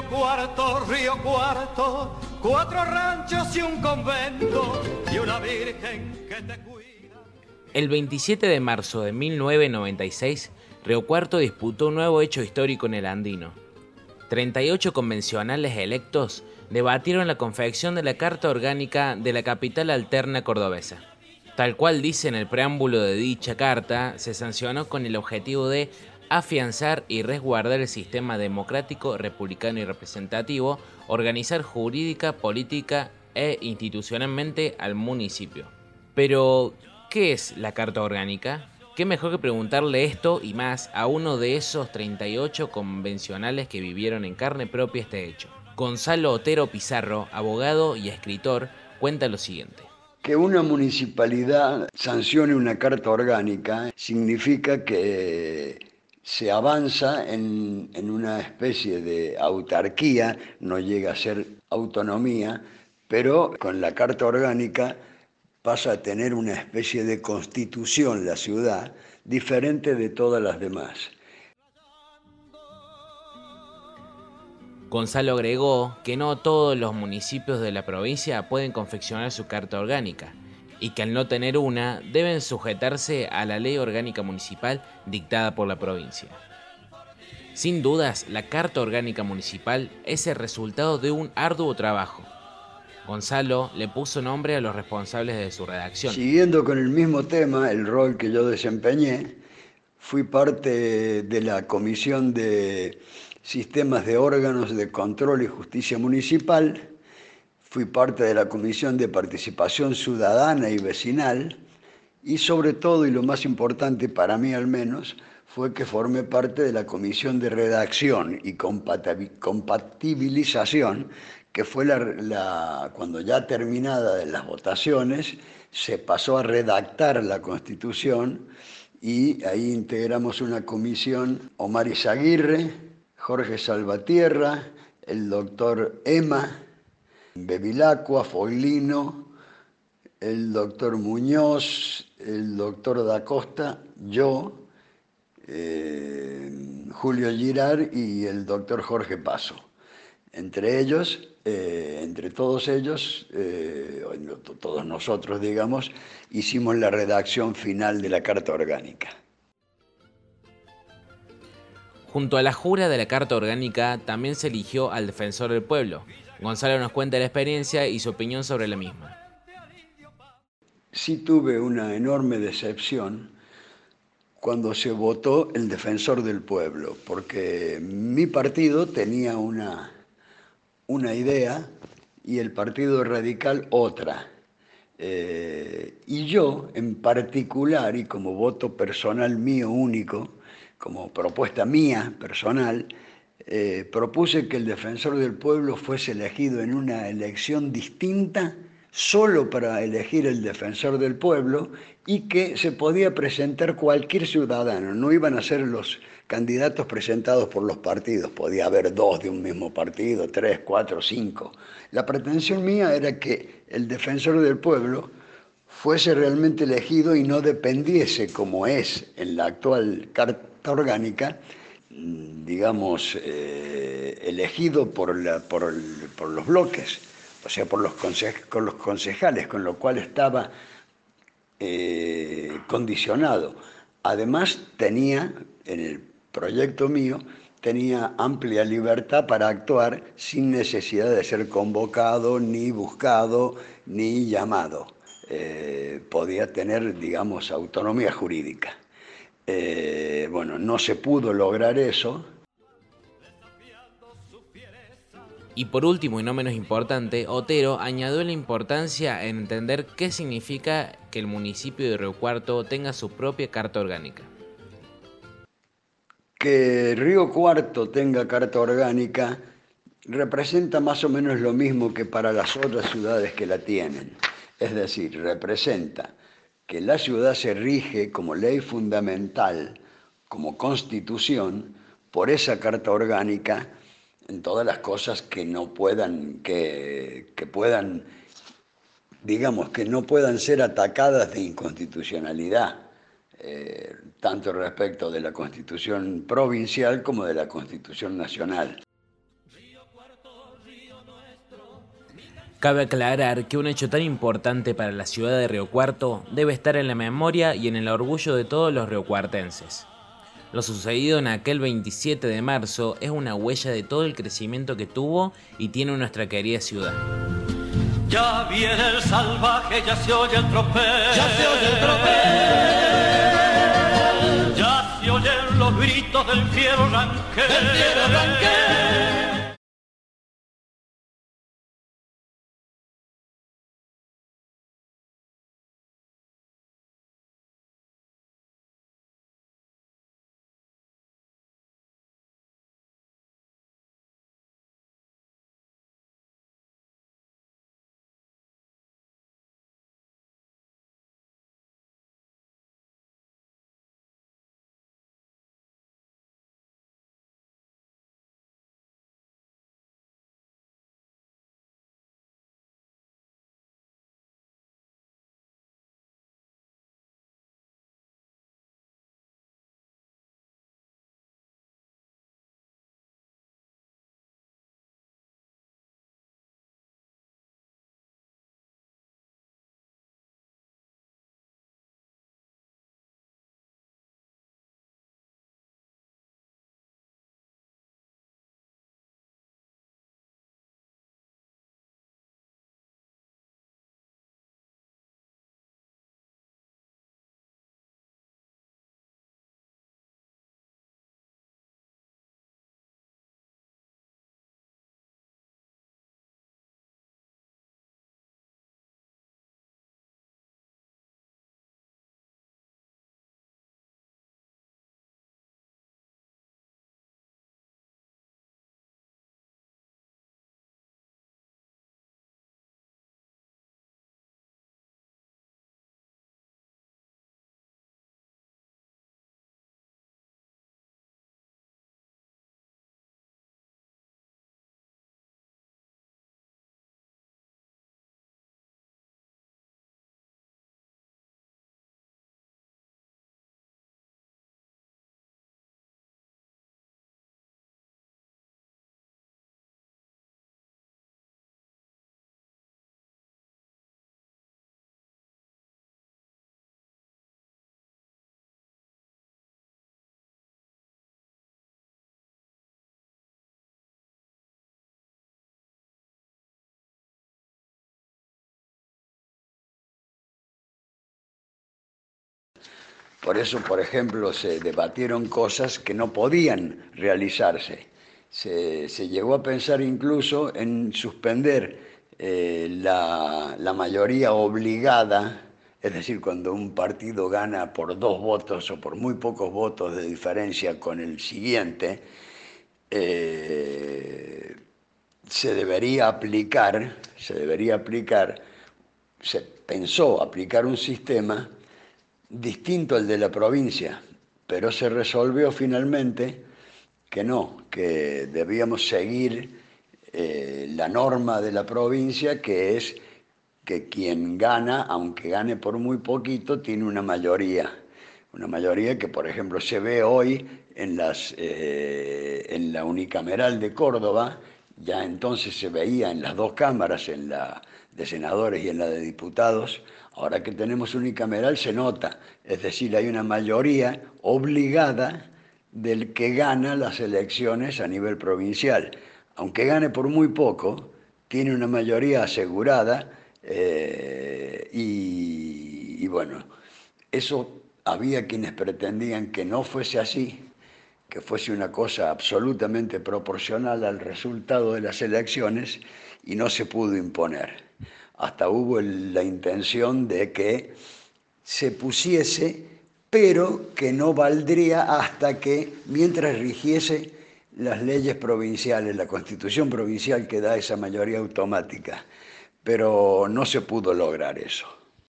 Río Cuarto, 4 ranchos y un convento y una virgen que te cuida. El 27 de marzo de 1996, Río Cuarto disputó un nuevo hecho histórico en el Andino. 38 convencionales electos debatieron la confección de la Carta Orgánica de la capital alterna cordobesa. Tal cual dice en el preámbulo de dicha carta, se sancionó con el objetivo de afianzar y resguardar el sistema democrático, republicano y representativo, organizar jurídica, política e institucionalmente al municipio. Pero, ¿qué es la Carta Orgánica? ¿Qué mejor que preguntarle esto y más a uno de esos 38 convencionales que vivieron en carne propia este hecho? Gonzalo Otero Pizarro, abogado y escritor, cuenta lo siguiente. Que una municipalidad sancione una carta orgánica significa que se avanza en una especie de autarquía, no llega a ser autonomía, pero con la carta orgánica pasa a tener una especie de constitución la ciudad, diferente de todas las demás. Gonzalo agregó que no todos los municipios de la provincia pueden confeccionar su carta orgánica y que al no tener una deben sujetarse a la ley orgánica municipal dictada por la provincia. Sin dudas, la Carta Orgánica Municipal es el resultado de un arduo trabajo. Gonzalo le puso nombre a los responsables de su redacción. Siguiendo con el mismo tema, el rol que yo desempeñé, fui parte de la Comisión de Sistemas de Órganos de Control y Justicia Municipal, fui parte de la Comisión de Participación Ciudadana y Vecinal, y sobre todo, y lo más importante para mí al menos, fue que formé parte de la Comisión de Redacción y Compatibilización, que fue cuando ya terminada las votaciones, se pasó a redactar la Constitución, y ahí integramos una comisión, Omar Izaguirre, Jorge Salvatierra, el doctor Emma, Bevilacqua, Foglino, el doctor Muñoz, el doctor Da Costa, yo, Julio Girard y el doctor Jorge Paso. Entre ellos, entre todos ellos, todos nosotros, digamos, hicimos la redacción final de la Carta Orgánica. Junto a la jura de la Carta Orgánica también se eligió al defensor del pueblo. Gonzalo nos cuenta la experiencia y su opinión sobre la misma. Sí tuve una enorme decepción cuando se votó el defensor del pueblo, porque mi partido tenía una idea y el Partido Radical otra. Y yo, en particular, y como voto personal mío único, como propuesta mía personal, propuse que el defensor del pueblo fuese elegido en una elección distinta solo para elegir el defensor del pueblo y que se podía presentar cualquier ciudadano, no iban a ser los candidatos presentados por los partidos, podía haber 2 de un mismo partido, 3, 4, 5. La pretensión mía era que el defensor del pueblo fuese realmente elegido y no dependiese, como es en la actual Carta Orgánica, digamos, elegido por los bloques, o sea, por los concejales, con lo cual estaba condicionado. Además, tenía, en el proyecto mío, tenía amplia libertad para actuar sin necesidad de ser convocado, ni buscado, ni llamado. Podía tener, digamos, autonomía jurídica. Bueno, no se pudo lograr eso. Y por último y no menos importante, Otero añadió la importancia en entender qué significa que el municipio de Río Cuarto tenga su propia carta orgánica. Que Río Cuarto tenga carta orgánica representa más o menos lo mismo que para las otras ciudades que la tienen. Es decir, representa que la ciudad se rige como ley fundamental, como constitución, por esa carta orgánica en todas las cosas que no puedan, que puedan, digamos, que no puedan ser atacadas de inconstitucionalidad, tanto respecto de la Constitución provincial como de la Constitución nacional. Cabe aclarar que un hecho tan importante para la ciudad de Río Cuarto debe estar en la memoria y en el orgullo de todos los riocuartenses. Lo sucedido en aquel 27 de marzo es una huella de todo el crecimiento que tuvo y tiene nuestra querida ciudad. Ya viene el salvaje, ya se oye el tropel. Ya se oye el tropel. Ya se oyen los gritos del fiero ranquel. Del fiero ranquel. Por eso, por ejemplo, se debatieron cosas que no podían realizarse. Se llegó a pensar incluso en suspender la mayoría obligada, es decir, cuando un partido gana por 2 votos o por muy pocos votos de diferencia con el siguiente, se pensó aplicar un sistema distinto al de la provincia, pero se resolvió finalmente que no, que debíamos seguir la norma de la provincia, que es que quien gana, aunque gane por muy poquito, tiene una mayoría que, por ejemplo, se ve hoy en la unicameral de Córdoba. Ya entonces se veía en las 2 cámaras, en la de senadores y en la de diputados. Ahora que tenemos unicameral se nota, es decir, hay una mayoría obligada del que gana las elecciones a nivel provincial. Aunque gane por muy poco, tiene una mayoría asegurada y bueno, eso había quienes pretendían que no fuese así, que fuese una cosa absolutamente proporcional al resultado de las elecciones, y no se pudo imponer. Hasta hubo la intención de que se pusiese, pero que no valdría hasta que, mientras rigiese las leyes provinciales, la constitución provincial que da esa mayoría automática. Pero no se pudo lograr eso.